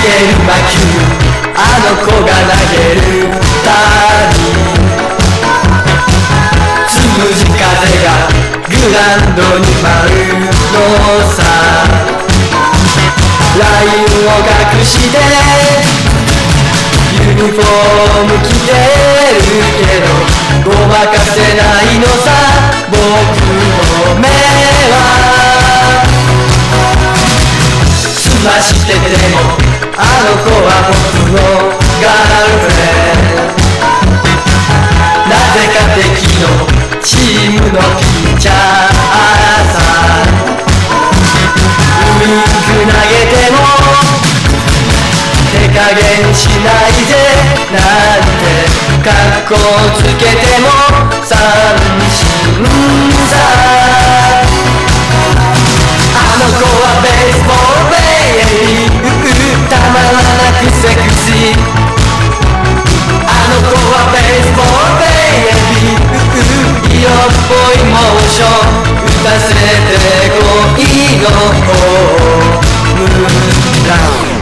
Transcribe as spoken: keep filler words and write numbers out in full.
ける魔球、あの子が投げるたび、つむじ風がグラウンドに舞うのさ。ラインを隠してユニフォーム着てるけど、ごまかせないのさ僕の目は。すましててもあの子は僕のガールフレンド。なぜか敵のチームのピッチャーさ。ウインク投げても手加減しないぜなんてカッコつけても三振さ。あの子はベースボールベイビー、たまらなくセクシー。あの子はベースボールベイビー、色っぽいモーション打たせて恋のホームラン。